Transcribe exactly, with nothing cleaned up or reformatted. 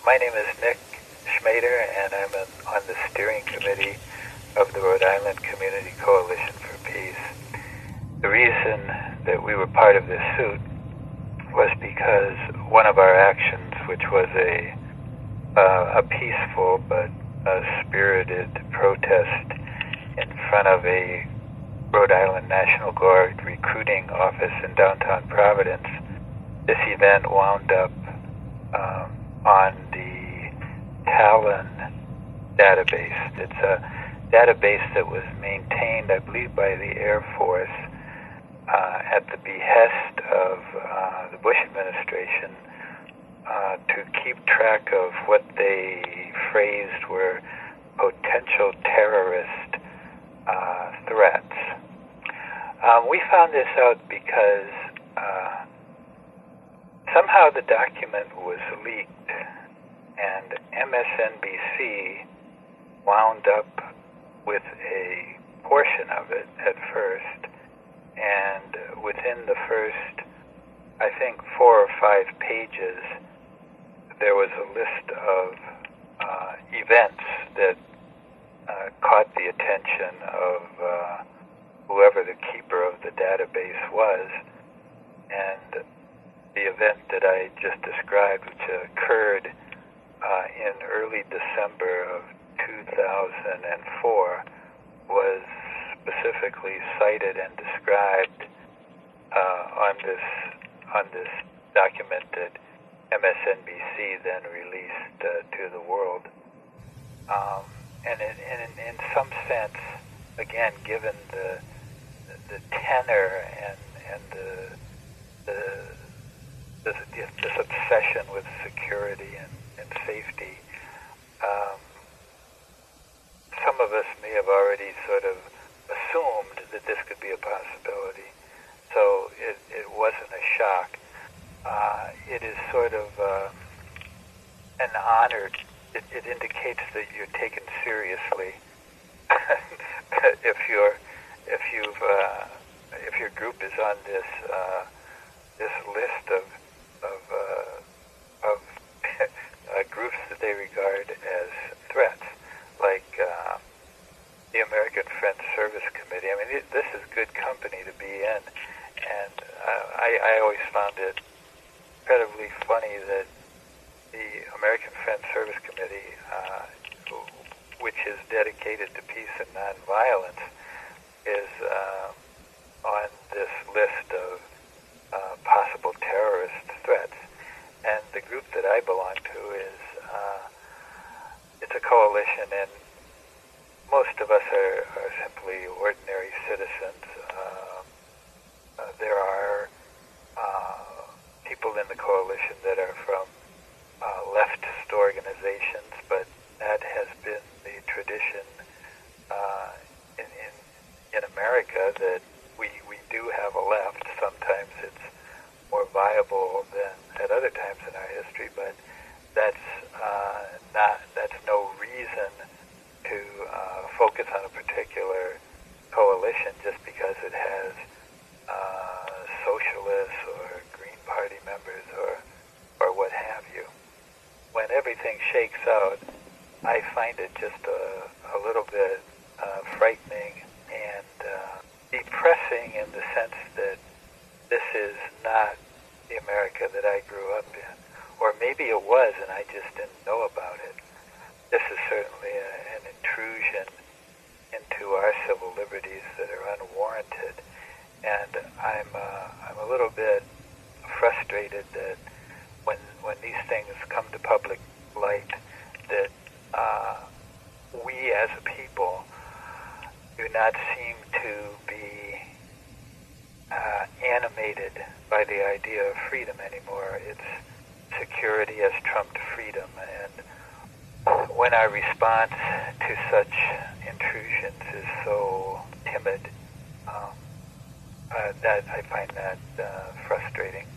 my name is Nick Schmader, and I'm an, on the steering committee of the Rhode Island Community Coalition for Peace. The reason that we were part of this suit was because one of our actions, which was a uh, a peaceful but a spirited protest in front of a Rhode Island National Guard recruiting office in downtown Providence, this event wound up um, on the Talon database. It's a database that was maintained, I believe, by the Air Force uh, at the behest of uh, the Bush administration uh, to keep track of what they phrased were potential terrorist uh, threats. Um, we found this out because uh, somehow the document was leaked, and M S N B C wound up with a portion of it at first, and within the first, I think, four or five pages, there was a list of uh, events that uh, caught the attention of uh, whoever the keeper of the database was, and the event that I just described, which occurred uh, in early December of two thousand four, was specifically cited and described uh, on this on this document that M S N B C then released uh, to the world. Um, and in, in, in some sense, again, given the the tenor and and the the this, this obsession with security and, and safety, um, some of us may have already sort of assumed that this could be a possibility. So it, it wasn't a shock. Uh, it is sort of uh, an honor. It, it indicates that you're taken seriously if you're if you've uh, if your group is on this uh, this list of of uh, of uh, groups that they regard as threats, like uh, the American Friends Service Committee. I mean, it, this is good company to be in, and uh, I, I always found it incredibly funny that the American Friends Service Committee, uh, which is dedicated to peace and nonviolence, is uh, on this list of uh, possible terrorist threats. And the group that I belong to is, uh, it's a coalition, and most of us are, are simply ordinary citizens. Uh, uh, there are uh, people in the coalition that are from uh, leftist organizations, but that has been the tradition uh, in, in in America, that we we do have a left. Sometimes it's more viable than at other times in our history, but that's uh, not that's no reason to uh, focus on a particular coalition just because it has uh, socialists or Green Party members or or what have you. When everything shakes out, I find it just a, a little bit uh, frightening and uh, depressing in the sense that this is not the America that I grew up in. Or maybe it was and I just didn't know about it. This is certainly a, an intrusion into our civil liberties that are unwarranted. And I'm uh, I'm a little bit frustrated that when when these things come to public light, that uh, we as a people do not seem to be uh, animated by the idea of freedom anymore. It's security has trumped freedom, and when our response to such intrusions is so timid, um, uh, that I find that uh, frustrating.